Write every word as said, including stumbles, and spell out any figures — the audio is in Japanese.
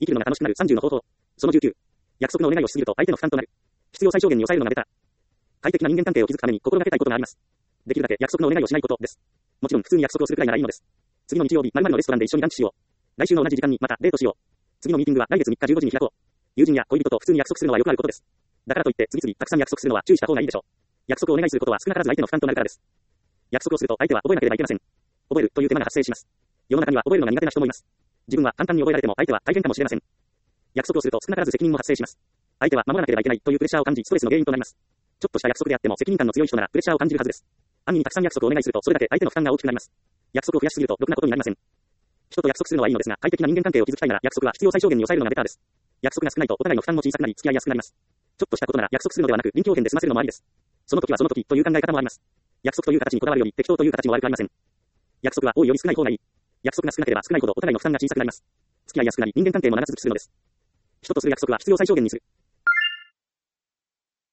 生きるのが楽しくなるさんじゅうの方法。そのじゅうきゅう。約束のお願いをしすぎると相手の負担となる。必要最小限に抑えるのがベター。快適な人間関係を築くために心がけたいことがあります。できるだけ約束のお願いをしないことです。もちろん普通に約束をするくらいならいいのです。次の日曜日、〇〇のレストランで一緒にランチしよう。来週の同じ時間にまたデートしよう。次のミーティングは来月みっかじゅうごじに開こう。友人や恋人と普通に約束するのはよくあることです。だからといって次々たくさん約束するのは注意した方がいいでしょう。約束をお願いすることは少なからず相手の負担となるからです。約束をすると相手は覚えなければいけません。覚えるという手間が発生します。世の中には覚えるのが苦手な人もいます。自分は簡単に覚えられても相手は大変かもしれません。約束をすると少なからず責任も発生します。相手は守らなければいけないというプレッシャーを感じストレスの原因となります。ちょっとした約束であっても責任感の強い人ならプレッシャーを感じるはずです。暗にたくさん約束をお願いするとそれだけ相手の負担が大きくなります。約束を増やしすぎるとろくなことになりません。人と約束するのはいいのですが、快適な人間関係を築きたいなら約束は必要最小限に抑えるのがベターです。約束が少ないとお互いの負担も小さくなり付き合いやすくなります。ちょっとしたことなら約束するのではなく臨機応変で済ませるのもありです。その時はその時という考え方もあります。約束という形にこだわるより適当という形も悪くありません。約束は多いより少ない方がいい。約束が少なければ少ないほどお互いの負担が小さくなります。付き合いやすくなり人間関係も長続きするのです。人とする約束は必要最小限にする。